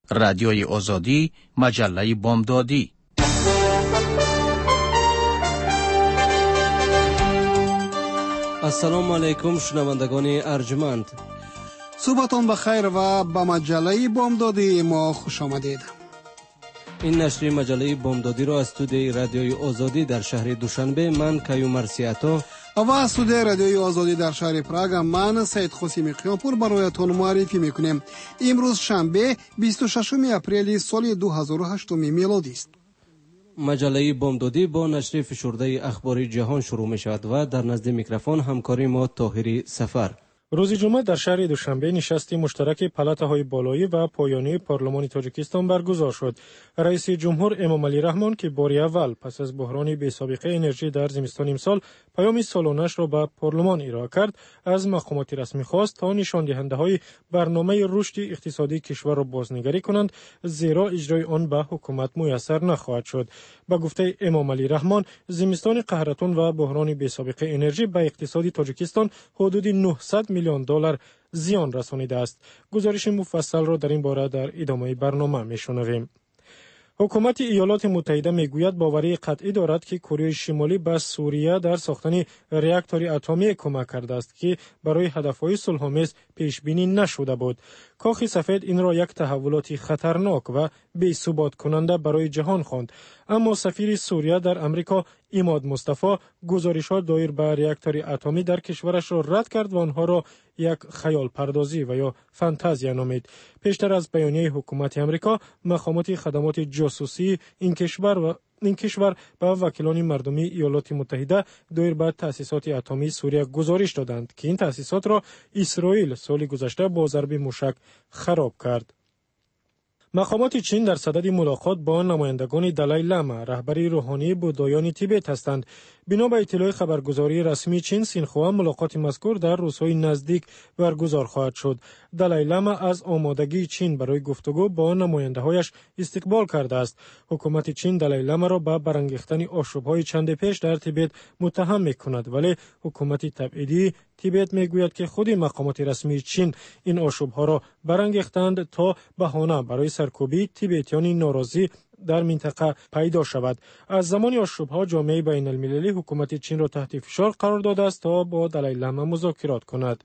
رادیوی آزادی، مجله بامدادی. السلام علیکم شنوندگان ارجمند. صبحتان بخیر و به مجله بامدادی ما خوش آمدید. این نشر مجله بامدادی را از استودیوی رادیوی آزادی در شهر دوشنبه من کیو مرسیاتو و استودیوی رادیوی آزادی در شهر پراگ من سید خسیمی قیامپور برایتان معرفی میکنیم. امروز شنبه 26 اپریل سال 2008 میلادی است. مجله بامدادی با نشر فشرده اخباری جهان شروع می شود و در نزد میکروفون همکاری ما طاهری سفر. روز جمعه در شهر دوشنبه نشستی مشترک پلاته‌های بالایی و پایانی پارلمان تاجیکستان برگزار شد. رئیس جمهور امام علی رحمان که بار اول پس از بحران بی‌سابقه انرژی در زمستان امسال پیام سالانه‌اش را به پارلمان ارائه کرد، از مقامات رسمی خواست تا نشان دهنده‌های برنامه رشد اقتصادی کشور را بازنگری کنند، زیرا اجرای آن به حکومت میسر نخواهد شد. با گفته امام علی رحمان، زمستان قهرتون و بحران بی‌سابقه انرژی به اقتصاد تاجیکستان حدود 900 میلیون دلار زیان رسانیده است. گزارش مفصل را در این باره در ادامه برنامه میشنویم. حکومت ایالات متحده میگوید باوری قطعی دارد که کره شمالی به سوریه در ساختن راکتور اتمی کمک کرده است که برای هدفهای صلح‌آمیز پیش بینی نشده بود. کاخ سفید این را یک تحولات خطرناک و بی‌ثبات کننده برای جهان خواند. اما سفیر سوریه در امریکا عماد مصطفی گزارش‌ها دایر به راکتور اتمی در کشورش را رد کرد و آنها را یک خیال پردازی و یا فانتزیا نامید. پیشتر از بیانیه حکومت امریکا، مقامات خدمات جاسوسی این کشور به وکیلان مردمی ایالات متحده دایر به تأسیسات اتمی سوریه گزارش دادند که این تأسیسات را اسرائیل سال گذشته با ضرب موشک خراب کرد. مقامات چین در صدد ملاقات با نمایندگان دلای لاما، رهبر روحانی بودایان تیبت هستند. بنا به اطلاع خبرگزاری رسمی چین، سینخوا ملاقات مذکور در روزهای نزدیک برگزار خواهد شد. دلای لاما از آمادگی چین برای گفتگو با نماینده‌هایش استقبال کرده است. حکومت چین دلای لاما را به برانگیختن آشوب‌های چند پیش در تیبت متهم می‌کند، ولی حکومت تبعیدی تیبت میگوید که خود مقامات رسمی چین این آشوب‌ها را برانگیختند تا بهانه برای سرکوبی تیبتیان ناراضی در منطقه پیدا شود. از زمان آشوب‌ها جامعه بین المللی حکومت چین را تحت فشار قرار داده است تا با دلای لاما مذاکرات کند.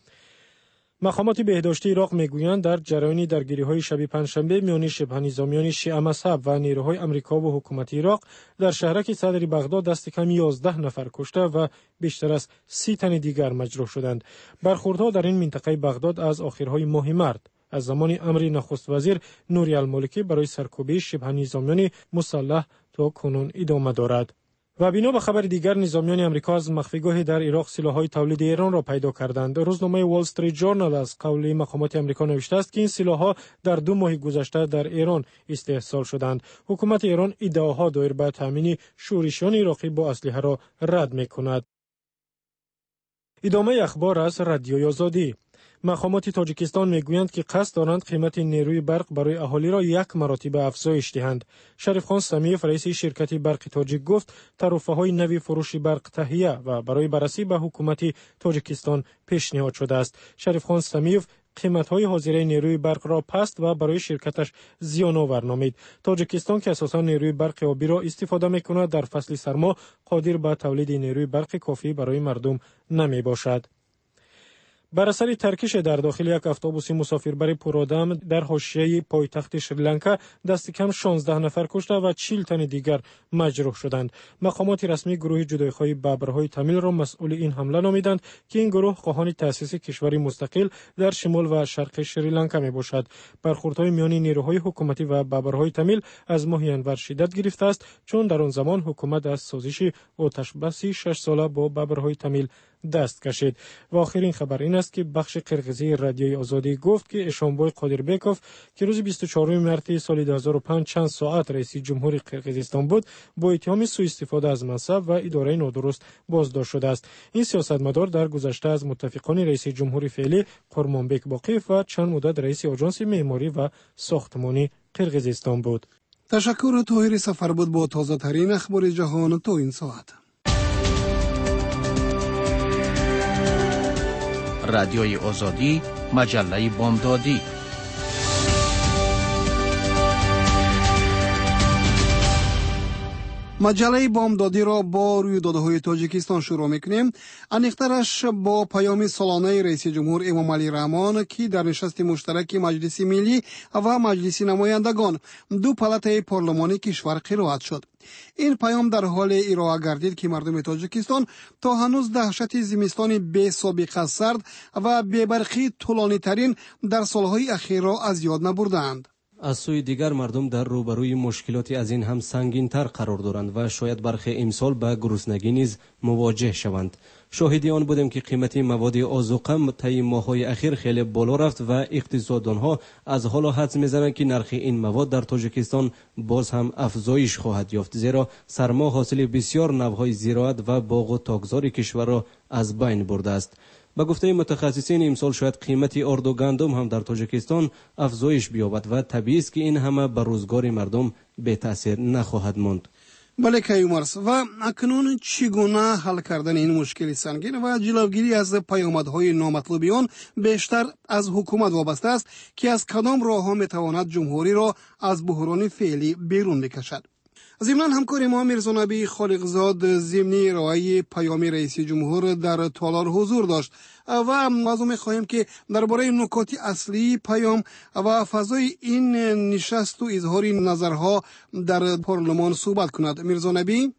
مقامات بهداشتی عراق میگویند در جریان درگیری‌های شب پنجشنبه میان شبه نظامیان شیعه مذهب و نیروهای آمریکا و حکومت عراق در شهرک صدر بغداد دست کم 11 نفر کشته و بیشتر از 30 تن دیگر مجروح شدند. برخوردها در این منطقه بغداد از آخرهای ماه مارس از زمان امر نخست وزیر نوری المالکی برای سرکوبی شبه نظامیان مسلح تا کنون ادامه دارد. و بنا به خبر دیگر، نظامیان امریکا از مخفیگاه در عراق سلاح‌های تولید ایران را پیدا کردند. روزنامه وال استریت ژورنال از قول مقامات امریکا نوشته است که این سلاح‌ها در 2 ماه گذشته در ایران استحصال شدند. حکومت ایران ادعاها دایر به تامین شورشیان عراقی با اسلحه را رد می‌کند. ادامه اخبار از رادیوی آزادی. مقامات تاجیکستان میگویند که قصد دارند قیمت نیروی برق برای اهالی را 1 مرتبه افزایش دهند. شریف خان سمیف رئیس شرکت برق تاجیک گفت طرفه‌های نوی فروش برق تهیه و برای بررسی به حکومت تاجیکستان پیشنهاد شده است. شریف خان سمیف قیمت‌های حاضره نیروی برق را پست و برای شرکتش زیان‌آور نامید. تاجیکستان که اساساً نیروی برق آبی را استفاده می‌کند، در فصل سرما قادر به تولید نیروی برق کافی برای مردم نمی‌باشد. بر اثر ترکش در داخل یک اتوبوس مسافربر پرآدم در حاشیه پایتخت سریلانکا دست کم 16 نفر کشته و 40 تن دیگر مجروح شدند. مقامات رسمی گروه جدایی‌خواه ببرهای تامیل را مسئول این حمله نامیدند که این گروه خواهان تأسیس کشوری مستقل در شمال و شرق سریلانکا میباشد. برخوردهای میان نیروهای حکومتی و ببرهای تامیل از ماه ینور شدت گرفته است، چون در آن زمان حکومت از سازش آتش‌بس 6 ساله با ببرهای تامیل دست کشید. و آخرین خبر این است که بخش قرقیزی رادیوی آزادی گفت که اشانبای قادربکوف که روز 24 مارس سال 2005 چند ساعت رئیس جمهور قرقیزستان بود، با اتهام سوء استفاده از منصب و اداره نادرست بازداشت شده است. این سیاستمدار در گذشته از متفقان رئیس جمهور فعلی قرمانبک باقیف و چند مدت رئیس آژانس معماری و ساختمانی قرقیزستان بود. تشکر طاهری سفر بود با تازه ترین اخبار جهان تا این ساعت. رادیوی آزادی، مجله بامدادی. مجله بامدادی را با رویدادهای تاجیکستان شروع میکنیم. انیخترش با پیام سالانه رئیس جمهور امامعلی رحمان که در نشست مشترک مجلس ملی و مجلس نمایندگان دو پالات پارلمانی کشور قرائت شد. این پیام در حال ارائه گردید که مردم تاجیکستان تا هنوز دهشت زمستان بی سابقه سرد و بی‌برقی طولانی ترین در سالهای اخیر را از یاد نبردند. از سوی دیگر مردم در روبروی مشکلاتی از این هم سنگین‌تر قرار دارند و شاید برخی امسال به گرسنگی نیز مواجه شوند. شاهدی آن بودیم که قیمت مواد آذوقه طی ماه‌های اخیر خیلی بالا رفت و اقتصاددانها از حالا حدس می‌زنند که نرخ این مواد در تاجیکستان باز هم افزایش خواهد یافت، زیرا سرما حاصل بسیار نوع‌های زراعت و باغ و تاکزار کشور را از بین برده است. با گفته متخصصین امسال شاید قیمت آرد و گندم هم در تاجیکستان افزایش بیابد و طبیعی است که این همه بر روزگار مردم به تاثیر نخواهد ماند. بله کیومرس، و اکنون چگونه حل کردن این مشکل سنگین و جلوگیری از پیامدهای نامطلوبی آن بیشتر از حکومت وابسته است که از کدام راه‌ها میتواند جمهوری را از بحران فعلی بیرون بکشد. ضمن همکار ما میرزا نبی خالقزاد ضمن ارائه پیام رئیس جمهور در تالار حضور داشت و از او می‌خواهیم که درباره نکات اصلی پیام و فضای این نشست و اظهار نظرها در پارلمان صحبت کند. میرزا نبی؟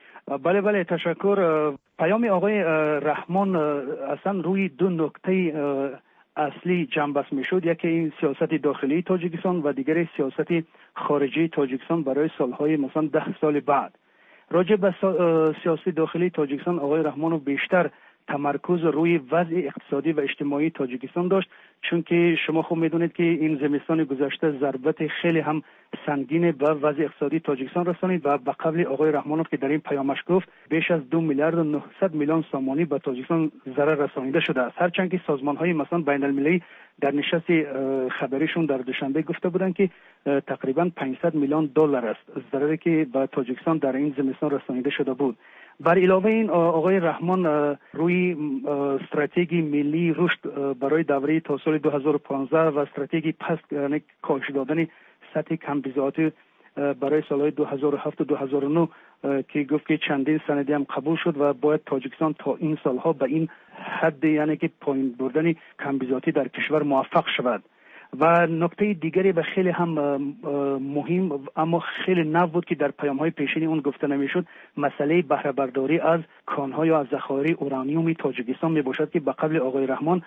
بله تشکر. پیام آقای رحمان اصلا روی دو نکته اصلی جنبش میشد. یکی این سیاست داخلی تاجیکستان و دیگری سیاست خارجی تاجیکستان برای سالهای مثلا 10 سال بعد. راجع به سیاست داخلی تاجیکستان آقای رحمان بیشتر تمرکز روی وضع اقتصادی و اجتماعی تاجیکستان داشت، چون که شما خوب میدونید که این زمستان گذشته ضربت خیلی هم سنگین به وضع اقتصادی تاجیکستان رسانید و به قول آقای رحمانوف که در این پیامش گفت بیش از 2 میلیارد و 900 میلیون سامانی به تاجیکستان ضرر رسانیده شده است. هرچند که سازمان‌های مثلا بین المللی در نشست خبریشون در دوشنبه گفته بودند که تقریبا 500 میلیون دلار است ضرری که به تاجیکستان در این زمستان رسانیده شده بود. بر علاوه این آقای رحمان روی استراتژی ملی رشد برای دوره تا سال 2015 و استراتژی پست یعنی کاهش دادن سطح کمبزاعت برای سالهای 2007 و 2009 که گفت که چندین سندی هم قبول شد و باید تاجیکستان تا این سالها به این حد یعنی که پایین بردن کمبزاعتی در کشور موفق شود. و نکته دیگری به خیلی هم مهم اما خیلی نو بود که در پیام‌های پیشینی اون گفته نمیشد، مسئله بهره برداری از کان‌ها یا از ذخایر اورانیوم تاجیکستان میباشد که به قول آقای رحمان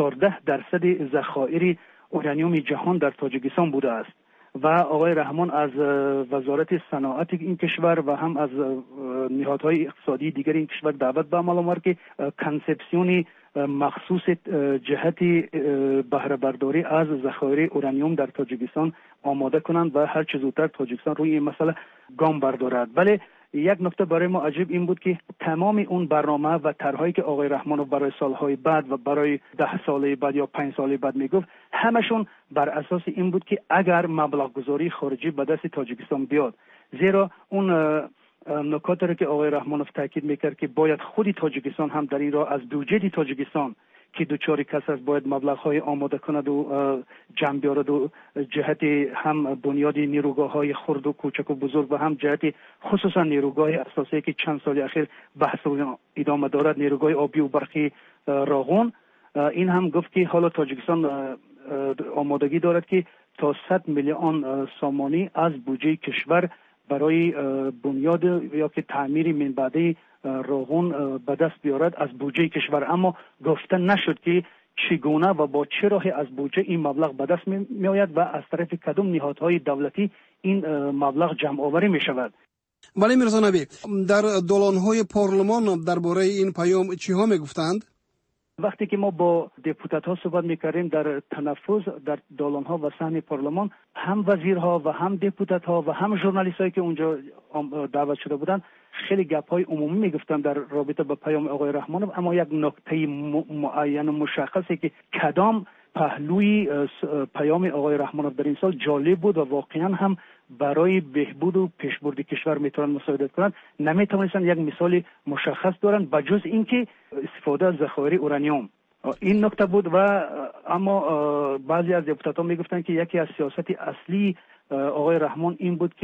14% ذخایر اورانیوم جهان در تاجیکستان بوده است. و آقای رحمان از وزارت صنعت این کشور و هم از نهادهای اقتصادی دیگر این کشور دعوت به عمل آورد که کنسپسیونی مخصوص جهت بهره برداری از ذخایر اورانیوم در تاجیکستان آماده کنند و هر چه زودتر تاجیکستان روی این مسئله گام بردارد. ولی یک نکته برای ما عجیب این بود که تمام اون برنامه و طرحهایی که آقای رحمانوف برای سالهای بعد و برای 10 ساله بعد یا 5 ساله بعد میگفت همشون بر اساس این بود که اگر مبلغ گذاری خارجی به دست تاجیکستان بیاد، زیرا اون نکاتی رو که آقای رحمانوف تاکید میکرد که باید خودی تاجیکستان هم در این راه از بودجه تاجیکستان که دوچاری کس است باید مبلغ‌های آماده کند و جمع بیارد و جهت هم بنیاد نیروگاه‌های خرد و کوچک و بزرگ و هم جهت خصوصا نیروگاه اساسی که چند سال اخیر بحث ادامه دارد، نیروگاه آبی و برقی راغون. این هم گفت که حالا تاجیکستان آمادگی دارد که تا 100 میلیون سامانی از بودجه کشور برای بنیاد یا که تعمیر منبعی راغون به دست بیارد از بودجه کشور، اما گفته نشد که چگونه و با چه راهی از بودجه این مبلغ به دست می آید و از طرف کدام نهادهای دولتی این مبلغ جمع آوری می شود. بله میرزا نبی، در دالان‌های پارلمان درباره این پیام چی ها می گفتند؟ وقتی که ما با دپوتات ها صحبت میکردیم در تنفس در دالان ها و صحن پارلمان، هم وزیرها و هم دپوتات ها و هم ژورنالیست هایی که اونجا دعوت شده بودند خیلی گپ های عمومی میگفتن در رابطه با پیام آقای رحمانوف، اما یک نکته معین و مشخصی که کدام پهلوی پیام آقای رحمانوف در این سال جالب بود و واقعا هم برای بهبود و پیشبرد کشور میتونن مساعدت کنند نمیتونستن یک مثال مشخص دارن بجز اینکه استفاده از ذخایر اورانیوم. این نکته بود. و اما بعضی از دپوتات‌ها میگفتن که یکی از سیاست اصلی آقای رحمان این بود که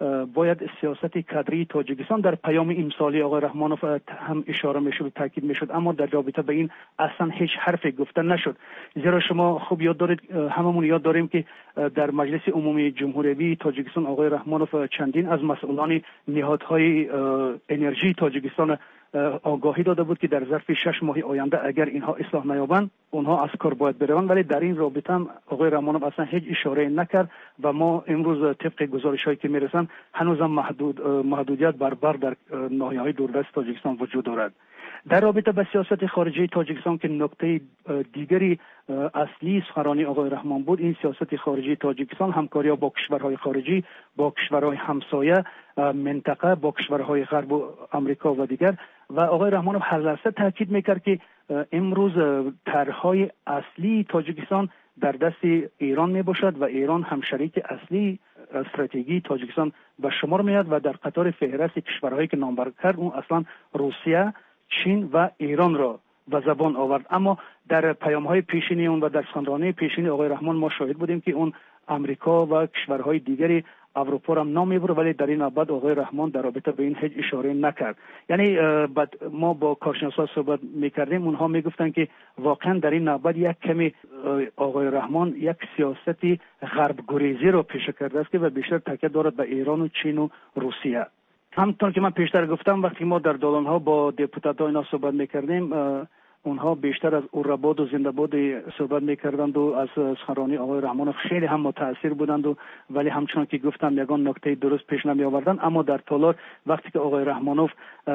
باید سیاست کادری تاجیکستان در پیام امسالی آقای رحمانوف هم اشاره میشد و تاکید میشد، اما در رابطه به این اصلا هیچ حرفی گفته نشد. زیرا شما خوب یاد دارید، هممون یاد داریم که در مجلس عمومی جمهوری تاجیکستان آقای رحمانوف چندین از مسئولان نهادهای انرژی تاجیکستان آگاهی داده بود که در ظرف 6 ماه آینده اگر اینها اصلاح نیابند اونها از کار باید بروند، ولی در این رابطه هم آقای رحمانوف اصلا هیچ اشاره نکرد و ما امروز طبق گزارش‌هایی که میرسن هنوز هم محدودیت بر در ناحیه‌های دوردست تاجیکستان وجود دارد. در رابطه با سیاست خارجی تاجیکستان که نکته دیگری اصلی سخنرانی آقای رحمان بود، این سیاست خارجی تاجیکستان همکاری با کشورهای خارجی، با کشورهای همسایه منطقه، با کشورهای غرب و آمریکا و دیگر. و آقای رحمانوف هر لحظه تاکید میکرد که امروز طرح‌های اصلی تاجیکستان در دست ایران می باشد و ایران هم شریک اصلی استراتژی تاجیکستان به شمار میاد و در قطار فهرست کشورهایی که نامبر کرد اون اصلا روسیه، چین و ایران را به زبان آورد. اما در پیام‌های پیشینی اون و در سخنرانی پیشینی آقای رحمان ما شاهد بودیم که اون آمریکا و کشورهای دیگری اروپا را نام میبره، ولی در این نوبت آقای رحمان در رابطه به این هیچ اشاره نکرد. یعنی ما با کارشناسان صحبت میکردیم، اونها میگفتن که واقعا در این نوبت یک کمی آقای رحمان یک سیاستی غرب گریزی را پیشه کرده است که و بیشتر تاکید دارد به ایران و چین و روسیه. همونطور که من پیشتر گفتم وقتی ما در دالان‌ها با دپوتات‌ها اینا صحبت میکردیم، اونها بیشتر از اوراباد و زنده‌باد صحبت میکردند و از سخنرانی آقای رحمانوف خیلی هم متاثر بودند و ولی همچنان که گفتم یگان نکته درست پیش نمی آوردند. اما در تالار وقتی که آقای رحمانوف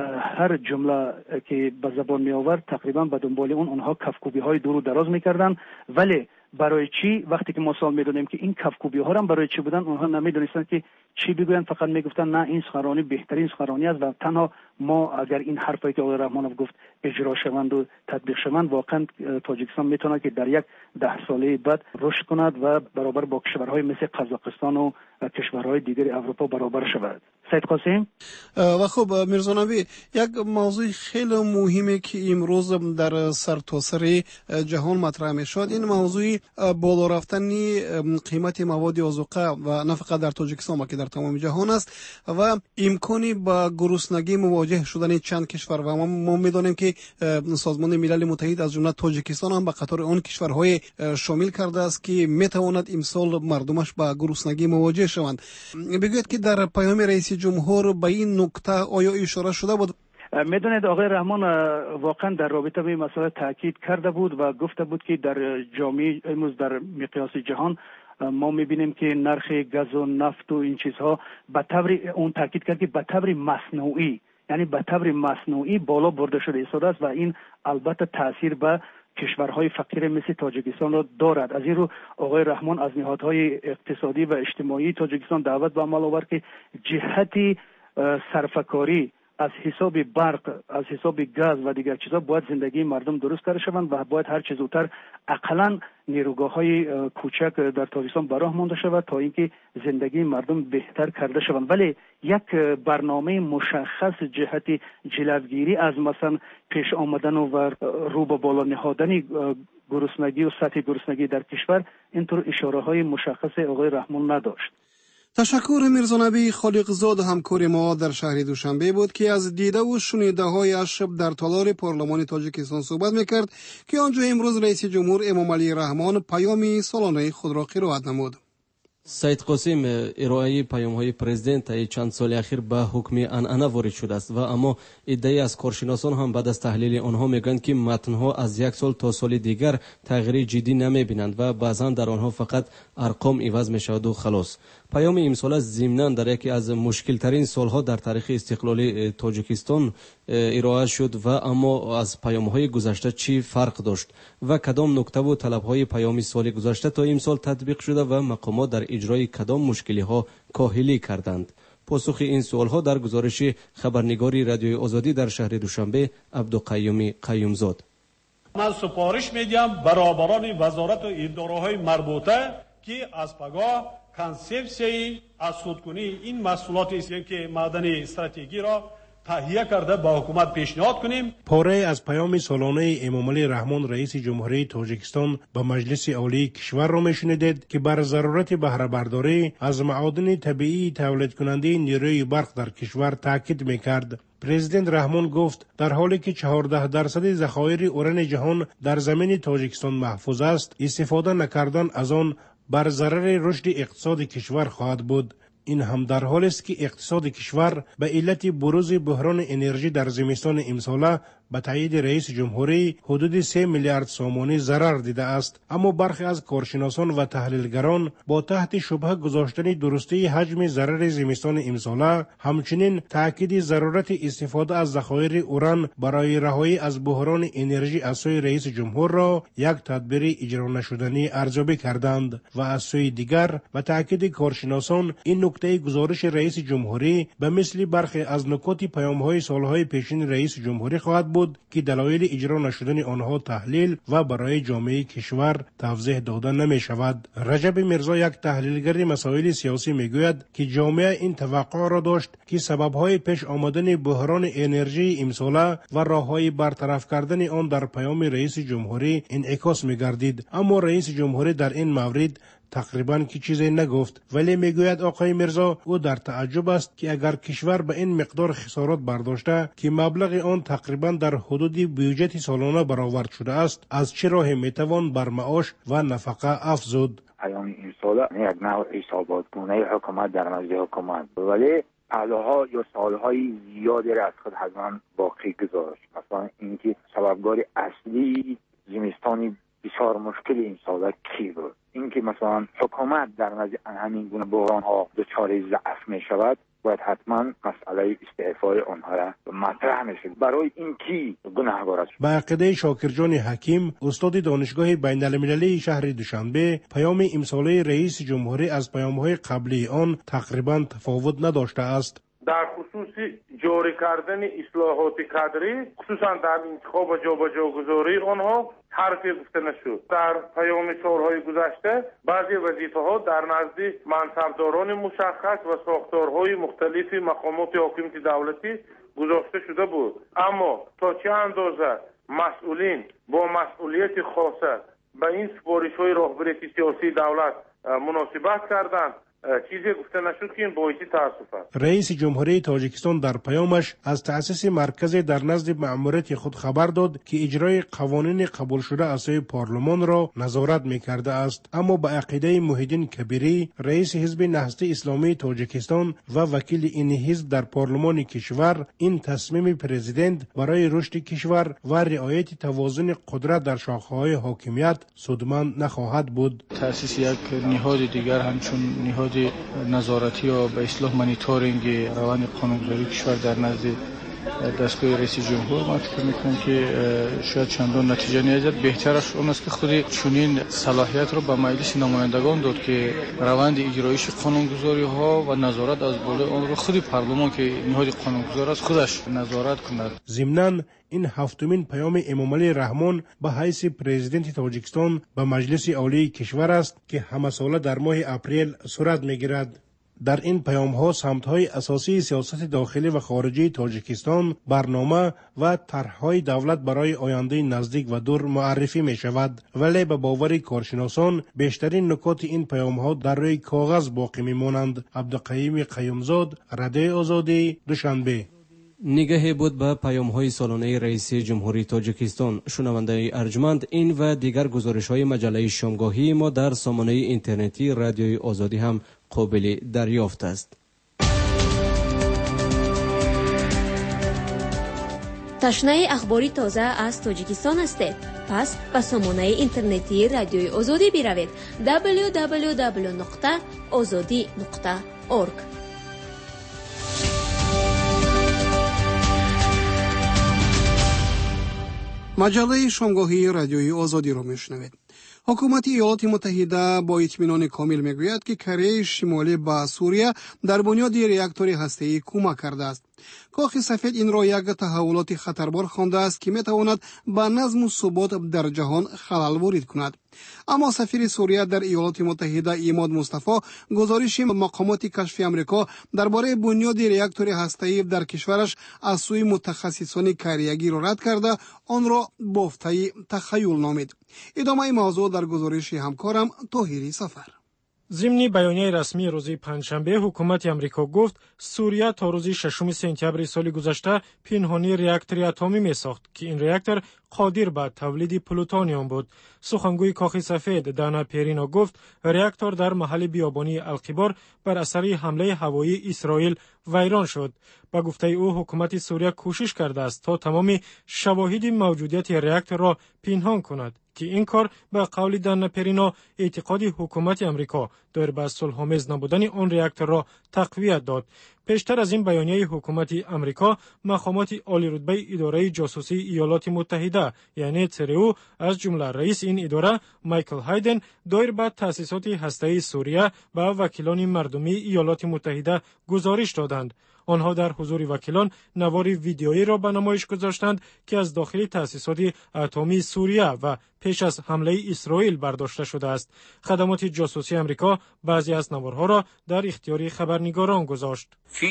هر جمله که به زبان می آورد تقریبا به دنبال اونها کفکوبی‌های دور و دراز میکردند. ولی برای چی؟ وقتی که ما سوال می‌دادیم که این کفکوبی‌ها هم برای چی بودن، اونها نمی‌دونستند که چی بگویند، فقط میگفتن نه این سخنرانی بهترین سخنرانی است و تنها ما اگر این حرفی که آقای رحمانوف گفت اجرا شوند و تطبیق شوند واقعا تاجیکستان میتونه که در یک 10 ساله بعد رشد کند و برابر با کشورهای مثل قزاقستان و کشورهای دیگر اروپا برابر شود. سید قاسم. و خب میرزا نبی، یک موضوع خیلی مهمه که امروز در سرتاسر جهان مطرح میشد، این موضوع بالا رفتن قیمت مواد آذوقه و نه فقط در تاجیکستان بلکه در تمام جهان است و امکانی با گرسنگی مواجه شدن چند کشور و ما میدانیم که سازمان ملل متحد از جمله تاجیکستان هم به قطار آن کشورهای شامل کرده است که میتواند امسال مردمش با گرسنگی مواجه شوند. بگوید که در پیام رئیس جمهور به این نکته آیا اشاره شده بود؟ میدونید آقای رحمان واقعا در رابطه به این مسئله تاکید کرده بود و گفته بود که در جامعه امروز در مقیاس جهان ما میبینیم که نرخ گاز و نفت و این چیزها به طور اون تاکید کرد که به طور مصنوعی، یعنی به طور مصنوعی بالا برده شده ایستاده است و این البته تاثیر به کشورهای فقیر مثل تاجیکستان را دارد. از این رو آقای رحمان از نهادهای اقتصادی و اجتماعی تاجیکستان دعوت به عمل آورد که جهتی صرفه‌کاری از حساب برق، از حساب گاز و دیگر چیزا باید زندگی مردم درست کرده شوند و باید هر چه زودتر اقلاً نیروگاه‌های کوچک در تاجیکستان به راه مانده شود تا اینکه زندگی مردم بهتر کرده شوند. ولی یک برنامه مشخص جهت جلوگیری از مثلا پیش آمدن و رو به بالا نهادن گرسنگی و سطح گرسنگی در کشور اینطور اشاره‌های مشخص آقای رحمان نداشت. تشکر میرزا نبی خالقزاد همکار ما در شهر دوشنبه بود که از دیده و شنیده هایش در تالار پارلمان تاجیکستان صحبت میکرد که آنجا امروز رئیس جمهور امامعلی رحمان پیام سالانه خود را قرائت نمود. سید قاسم، ارائه پیام‌های پرزیدنت طی چند سال اخیر به حکم عنعنه وارد شده است و اما عده‌ای از کارشناسان هم بعد از تحلیل آنها میگویند که متن‌ها از یک سال تا سال دیگر تغییر جدی نمی‌بینند و بعضاً در آنها فقط ارقام عوض می‌شود و خلاص. پیام امسال ضمناً در یکی از مشکل‌ترین سال‌ها در تاریخ استقلال تاجیکستان ارائه شد و اما از پیام‌های گذشته چی فرق داشت و کدام نکته و طلب‌های پیام سال گذشته تا امسال تطبیق شده و مقامات در اجرای کدام مشکلی‌ها کاهلی کردند؟ پاسخ این سوال‌ها در گزارش خبرنگاری رادیوی آزادی در شهر دوشنبه عبدالقیوم قیومزاد. من سپارش میدیم برابران وزارت و اداره‌های مربوطه که از پگاه کنسپسیای از خودکنی این محصولات که معدن استراتژی را تهیه کرده با حکومت پیشنهاد کنیم. پاره از پیام سالانه امامعلی رحمان رئیس جمهوری تاجیکستان به مجلس عالی کشور را میشنیدید که بر ضرورت بهره برداری از معادن طبیعی تولید کننده نیروی برق در کشور تاکید میکرد. پرزیدنت رحمان گفت در حالی که 14% ذخایر اوران جهان در زمین تاجیکستان محفوظ است، استفاده نکردن از آن بر ضرر رشد اقتصاد کشور خواهد بود. این هم در حالی است که اقتصاد کشور به علت بروز بحران انرژی در زمستان امسال به تایید رئیس جمهوری حدود 3 میلیارد سومانی ضرر دیده است. اما برخی از کارشناسان و تحلیلگران با تحت شبهه گذاشتن درستی حجم ضرر زمستان امسال همچنین تاکید ضرورت استفاده از ذخایر اوران برای رهایی از بحران انرژی از سوی رئیس جمهور را یک تدبیر اجرا نشدنی ارزیابی کردند و از سوی دیگر به تاکید کارشناسان این نکته گزارش رئیس جمهوری به مثل برخی از نکات پیام‌های سالهای پیشین رئیس جمهوری خواهد بود که دلایل اجرا نشدن آنها تحلیل و برای جامعه کشور توضیح داده نمی شود. رجب میرزا یک تحلیلگر مسائل سیاسی میگوید که جامعه این توقع را داشت که سببهای پیش آمدن بحران انرژی امساله و راههای برطرف کردن آن در پیام رئیس جمهوری انعکاس میگردید، اما رئیس جمهوری در این مورد تقریباً که چیزی نگفت. ولی میگوید آقای میرزا او در تعجب است که اگر کشور به این مقدار خسارات برداشته که مبلغ آن تقریباً در حدود بودجه سالانه برآورد شده است، از چه راه میتوان بر معاش و نفقه افزود؟ پیام امسال یک نوع حساباتگونه حکومت در نزد حکومت، ولی پهلوها یا سالهای زیادی را از خود حتما باقی گذاشت. مثلا اینکه سببگار اصلی زمستانی بسیار مشکل این سال کی بود؟ اینکه مثلا حکومت در نزد همین گونه بحران ها دچار ضعف می شود، باید حتما مسئله استعفای آنها را مطرح میشد. برای اینکه گناهکار است. با عقیده شاکرجان حکیم، استاد دانشگاه بین المللی شهر دوشنبه، پیام امساله رئیس جمهوری از پیام‌های قبلی آن تقریبا تفاوت نداشته است. در خصوص جاری کردن اصلاحات کادری، خصوصا در انتخاب و جابجاگذاری آنها حرفی گفته نشد. در پیام سالهای گذشته بعضی وظیفه‌ها در نزد منصبداران مشخص و ساختارهای مختلف مقامات حکومت دولتی گذاشته شده بود، اما تا چه اندازه مسئولین با مسئولیت خاصه به این سپارش‌های راهبری سیاسی دولت مناسبت کردند چیزی گفته نشد که این باعث تأسف است. رئیس جمهوری تاجیکستان در پیامش از تأسیس مرکز در نزد مأموریت خود خبر داد که اجرای قوانین قبول شده از سوی پارلمان را نظارت می‌کرده است، اما با عقیده محیدین کبیری، رئیس حزب نهضت اسلامی تاجیکستان و وکیل این حزب در پارلمان کشور، این تصمیم پرزیدنت برای رشد کشور و رعایت توازن قدرت در شاخه‌های حاکمیت سودمند نخواهد بود. تأسیس یک نهاد دیگر همچون نهاد نظارتی یا به اصطلاح مانیتورینگ روند قانونگذاری کشور در نزد دستگاه رئیس جمهور، ما فکر میکنم که شاید چندان نتیجه نیاید. بهترش اون است که خود چنین صلاحیت رو به مجلس نمایندگان داد که روند اجرایش قانونگذاری ها و نظارت از بالای آن رو خود پارلمان که نهاد قانونگذار است خودش نظارت کند. ضمناً این هفتمین پیام امامعلی رحمان به حیث پرزیدنت تاجیکستان به مجلس عالی کشور است که همه ساله در ماه اپریل صورت میگیرد. در این پیام‌ها سمت‌های اساسی سیاست داخلی و خارجی تاجیکستان، برنامه و طرح‌های دولت برای آینده نزدیک و دور معرفی می‌شود، ولی به باور کارشناسان بیشترین نکات این پیام‌ها در روی کاغذ باقی می‌مانند. عبدالقیوم قیومزاد، رادیوی آزادی، دوشنبه. نگاهی بود به پیام‌های سالانه رئیس جمهوری تاجیکستان. شنونده ارجمند، این و دیگر گزارش‌های مجله شامگاهی ما در سامانه اینترنتی رادیوی آزادی هم قابل دریافت است. تشنه اخباری تازه از تاجیکستان هستید؟ پس به سامانه اینترنتی رادیوی آزادی بروید. www.azadi.org. مجله شامگاهی رادیوی آزادی را میشنوید. حکومت ایالات متحده با اطمینان کامل میگوید که کره شمالی به سوریه در بنیاد راکتور هسته‌ای کمک کرده است. کاخ سفید این را یک تحولات خطربار خوانده است که میتواند به نظم و ثبات در جهان خلل وارد کند. اما سفیر سوریه در ایالات متحده عماد مصطفی گزارش مقامات کشفی آمریکا درباره بنیاد راکتور هسته‌ای در کشورش از سوی متخصصان کریگی را رد کرده آن را بافته تخیل نامید. ادامه موضوع در گزارش همکارم طاهری سفر. ضمن بیانیه رسمی روز پنجشنبه حکومت امریکا گفت سوریه تا روز 6 سپتامبر سال گذشته پنهانی راکتور اتمی می‌ساخت که این راکتور قادر به تولید پلوتونیوم بود. سخنگوی کاخ سفید دانا پرینا گفت راکتور در محل بیابانی القبار بر اثر حمله هوایی اسرائیل ویران شد. با گفته او حکومت سوریه کوشش کرده است تا تمام شواهد موجودیت راکتور را پنهان کند که این کار به قول دانا پرینا اعتقاد حکومت امریکا در به صلح‌آمیز نبودن آن راکتور را تقویت داد. پیشتر از این بیانیه حکومت امریکا مقامات عالی رتبه اداره جاسوسی ایالات متحده یعنی ЦРУ از جمله رئیس این اداره مایکل هایدن دایر به تأسیسات هسته‌ای سوریه به وکیلان مردمی ایالات متحده گزارش دادند. آنها در حضور وکیلان نوار ویدیویی را به نمایش گذاشتند که از داخل تأسیسات اتمی سوریه و پیش از حمله اسرائیل برداشته شده است. خدمات جاسوسی آمریکا بعضی از نوارها را در اختیار خبرنگاران گذاشت.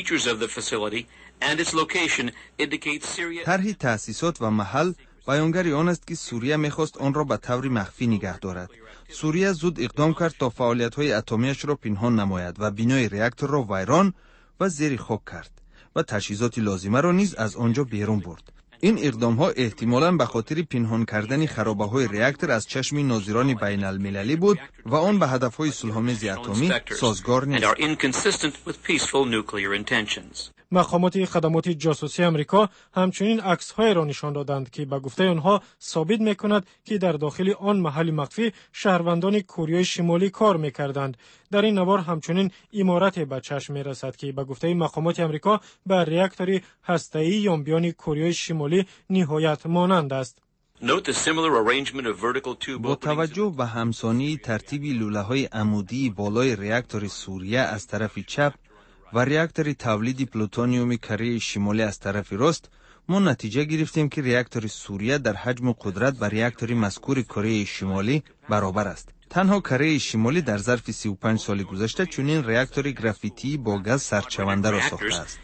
طرح تأسیسات و محل بیانگر آن است که سوریه می‌خواست آن را به طور مخفی نگه دارد. سوریه زود اقدام کرد تا فعالیت‌های اتمیش را پنهان نماید و بنای راکتور را ویران و زیر خاک کرد و تجهیزات لازمه را نیز از آنجا بیرون برد. این اقدام‌ها احتمالاً به خاطر پنهان کردن خرابه‌های راکتور از چشم ناظران بین المللی بود و آن به هدف‌های صلح‌آمیز اتمی سازگار نیست. مقامات خدمات جاسوسی آمریکا همچنین عکس‌های را نشان دادند که به گفته آنها ثابت می‌کند که در داخل آن محل مخفی شهروندان کره شمالی کار می‌کردند. در این نوار همچنین عمارت به چشم می‌رسد که به گفته مقامات آمریکا به راکتور هسته‌ای یانبیان کره شمالی نهایت مانند است. با توجه به همسانی ترتیب لوله‌های عمودی بالای راکتور سوریه از طرف چپ و راکتور تولید پلوتونیوم کره شمالی از طرف راست، ما نتیجه گرفتیم که راکتور سوریه در حجم و قدرت با راکتور مذکور کره شمالی برابر است. تنها کره شمالی در ظرف 35 سال گذشته چنین راکتور گرافیتی با گاز سرچونده را ساخته است.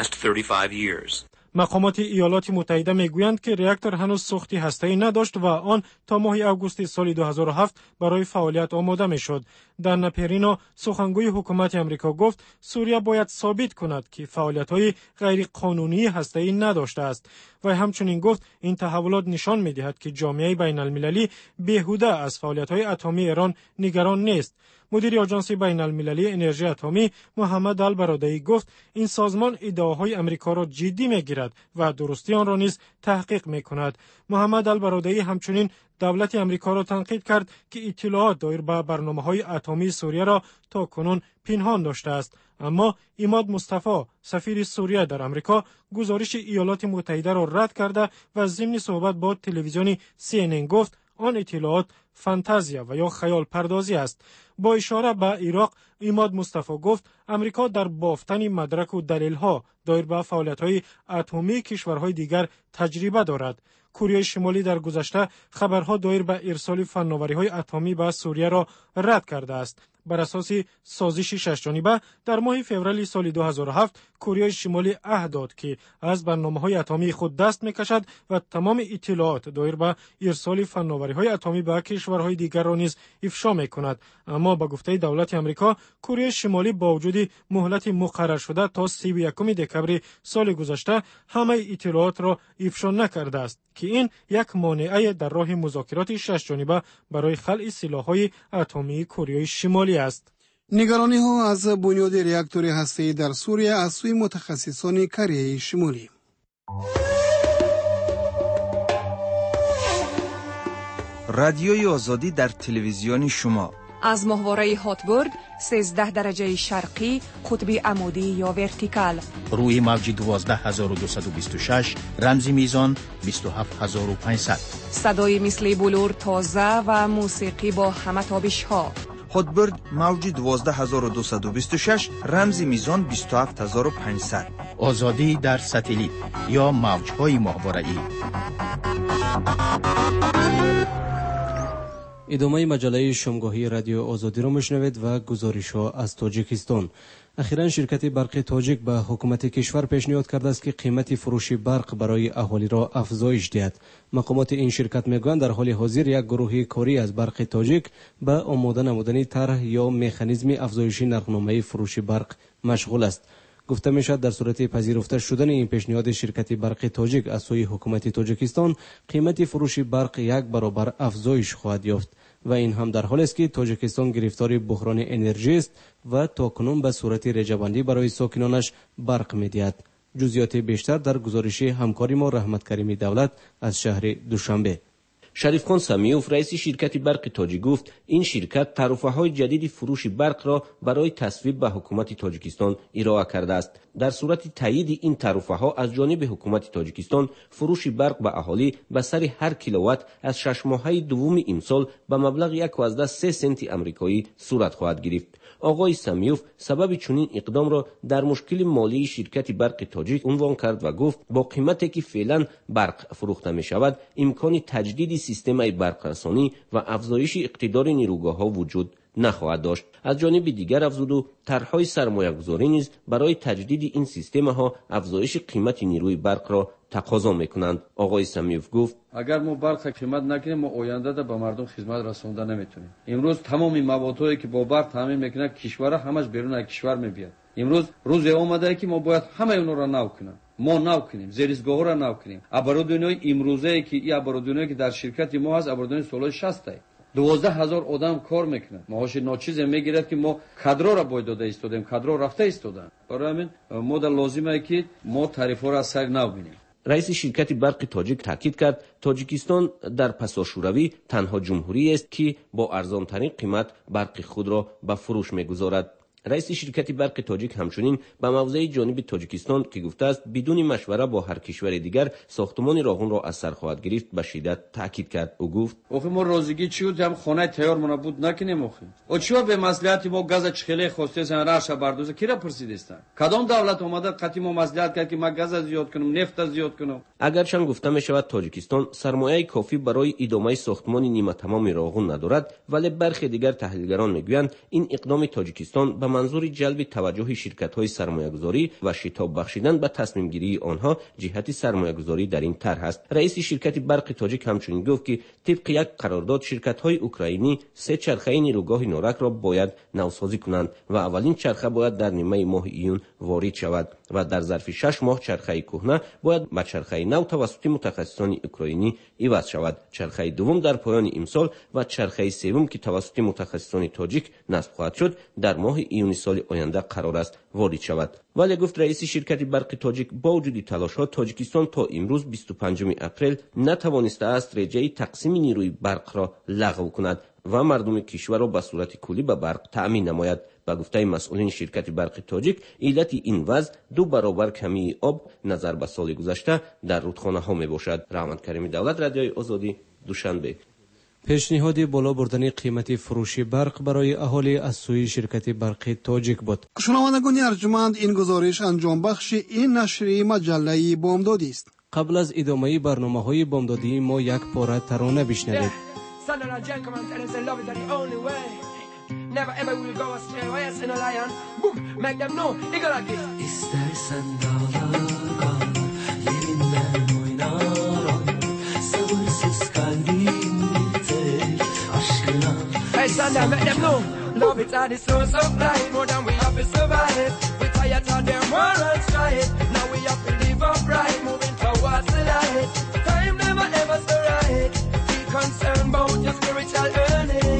مقامات ایالات متحده میگویند که راکتور هنوز سوختی هسته‌ای نداشت و آن تا ماه آگوست سال 2007 برای فعالیت آماده میشد. دانا پرینا سخنگوی حکومت آمریکا گفت سوریه باید ثابت کند که فعالیت‌های غیر قانونی هسته‌ای نداشته است و همچنین گفت این تحولات نشان می‌دهد که جامعه بین المللی بیهوده از فعالیت‌های اتمی ایران نگران نیست. مدیر آژانس بین المللی انرژی اتمی محمد البرادعی گفت این سازمان ادعاهای آمریکا را جدی میگیرد و درستی آن را نیز تحقیق میکند. محمد البرادعی همچنین دولت آمریکا را تنقید کرد که اطلاعات دایر به برنامه‌های اتمی سوریه را تا کنون پنهان داشته است. اما عماد مصطفی سفیر سوریه در آمریکا گزارش ایالات متحده را رد کرده و ضمن صحبت با تلویزیون CNN گفت آن اطلاعات فانتزیا و یا خیال پردازی است. با اشاره به عراق عماد مصطفی گفت امریکا در بافتن مدرک و دلیل‌ها دایر به فعالیت‌های اتمی کشورهای دیگر تجربه دارد. کره شمالی در گذشته خبرها دایر به ارسال فناوری‌های اتمی به سوریه را رد کرده است. بر اساس سازش ششجانبه در ماه فوریه سال 2007 کره شمالی عهد داد که از برنامه‌های اتمی خود دست می‌کشد و تمام اطلاعات دایر به ارسال فناوری‌های اتمی به کشورهای دیگر را نیز افشا می‌کند. اما با گفته دولت آمریکا کره شمالی با وجود مهلت مقرر شده تا 31 دکمبر سال گذشته همه اطلاعات را افشا نکرده است که این یک مانعه در راه مذاکرات ششجانبه برای خلع سلاح‌های اتمی کره شمالی است. نگرانی ها از بنیاد راکتور هسته‌ای در سوریه از سوی متخصصان کره شمالی. رادیوی آزادی در تلویزیون شما از ماهواره هاتبورگ 13 درجه شرقی قطب عمودی یا ورتیکال. روی موج 12226 رمزی میزان 27500. صدای مثل بلور تازه و موسیقی با همه تابش ها. هاتبورگ موج 12226 رمزی میزان 27500. آزادی در ستلیت یا موج‌های ماهواره‌ای. ادامه مجله شامگاهی رادیو آزادی را میشنوید و گزارش‌ها از تاجیکستان. اخیراً شرکت برق تاجیک به حکومت کشور پیشنهاد کرده است که قیمت فروش برق برای اهالی را افزایش دهد. مقامات این شرکت میگویند در حال حاضر یک گروه کاری از برق تاجیک به آماده نمودن طرح یا مکانیزم افزایش نرخنامه فروش برق مشغول است. گفته می شود در صورت پذیرفته شدن این پیشنهاد شرکت برق تاجیک از سوی حکومت تاجیکستان قیمت فروش برق یک برابر افزایش خواهد یافت و این هم در حالی است که تاجیکستان گرفتار بحران انرژی است و تاکنون به صورت رجبندی برای ساکنانش برق می‌دهد. جزئیات بیشتر در گزارش همکاری ما رحمت کریمی دولت از شهر دوشنبه. شریفخان سمیوف رئیس شرکت برق تاجیک گفت این شرکت تعرفه‌های جدید فروش برق را برای تصویب به حکومت تاجیکستان ارائه کرده است. در صورت تایید این تعرفه‌ها از جانب حکومت تاجیکستان فروش برق به اهالی به سر هر کیلووات از 6 ماهه دوم امسال به مبلغ 1.3 سنت آمریکایی صورت خواهد گرفت. آقای سمیوف سبب چنین اقدام را در مشکل مالی شرکت برق تاجیک عنوان کرد و گفت با قیمتی که فعلا برق فروخته می شود امکان تجدید سیستم برق رسانی و افزایش اقتدار نیروگاه‌ها وجود نخواهد داشت. از جانب دیگر افزود و طرح‌های سرمایه‌گذاری نیز برای تجدید این سیستم‌ها افزایش قیمت نیروی برق را تقاضا می‌کنند. آقای سمیوف گفت اگر ما برق قیمت نکنیم ما آینده را به مردم خدمت رسانده نمیتونیم. امروز تمام موادهایی که با برق تامین میکنه کشور همش بیرون از کشور میبیاد. امروز روز اومده که ما باید همه اون را نو کنیم. ما نو کنیم، زیرسگاه را نو کنیم. ابرودینوی امروزه که این ابرودینوی که در شرکت ما هست ابرودینوی سال 60 است. 12000 آدم کار میکنن. معاش ناچیز میگیرد که ما کادر را باید داده ایستادیم، کادر رفته ایستادن. برای همین ما در لازمه که ما تعرفه را سر نو بینیم. رئیس شرکت برق تاجیک تاکید کرد تاجیکستان در پساشوروی تنها جمهوری است که با ارزان‌ترین قیمت برق خود را به فروش می‌گذارد. رئیس شرکت برق تاجیک همچنین به موضع جانب تاجیکستان که گفته است بدون مشوره با هر کشور دیگر ساختمان راهن را از سر خواهد گرفت به شدت تاکید کرد. او گفت آخه ما روزگی چی بود هم خانه تیار منبود نکنیم آخه او چی به مصلحت ما گاز چخله خواسته سن راش بردوزه کی را پرسیدستن کدام دولت اومده قطعی ما مصلحت کرد که ما گاز زیاد کنم نفت زیاد کنم. اگرچه گفته می شود تاجیکستان سرمایه کافی برای ادامه ساختمان نیمه تمام راهن ندارد ولی برخی دیگر تحلیلگران میگویند این اقدام تاجیکستان به منظور جلب توجه شرکت‌های سرمایه‌گذاری و شتاب بخشیدن به تصمیم گیری آنها جهت سرمایه‌گذاری در این طرح است. رئیس شرکت برق تاجیک همچنین گفت که طبق یک قرارداد شرکت‌های اوکراینی 3 چرخه نیروگاه نورک را باید نوسازی کنند و اولین چرخه باید در نیمه ماه ایون وارد شود و در ظرف 6 ماه چرخه کهنه باید به چرخه نو توسط متخصصان اوکراینی عوض شود. چرخه دوم در پایان امسال و چرخه سوم که توسط متخصصان تاجیک نصب خواهد شد در ماه ایون سال آینده قرار است وارد شود. ولی گفت رئیس شرکت برق تاجیک با وجود تلاش‌ها تاجیکستان تا امروز 25 اپریل نتوانسته است رجای تقسیم نیروی برق را لغو کند و مردم کشور را به صورت کلی به برق تأمین نماید. با گفته مسئولین شرکت برق تاجیک علت این وضع 2 برابر کمی آب نظر به سال گذشته در رودخانه‌ها میباشد. رحمت کریمی دولت رادیوی آزادی دوشنبه. پیشنهاد بالا بردن قیمت فروش برق برای اهالی از سوی شرکت برق تاجیک بود. شنوندگان ارجمند این گزارش انجام بخش این نشریه مجله بامدادی است. قبل از ادامه برنامه‌های بامدادی ما یک پاره ترانه بشنوید. Never ever will go astray. Why is in a lion? Boom, make them know. It go like this. İstersen dağlar yerinden oynar. Sabırsız kalbim bir tek aşkına. Hey Sunday, make them know. Love it at the source of life. More than we have to survive. We tired of them moral strife. Now we have to live upright, moving towards the light. Time never ever so right. Be concerned about your spiritual earning.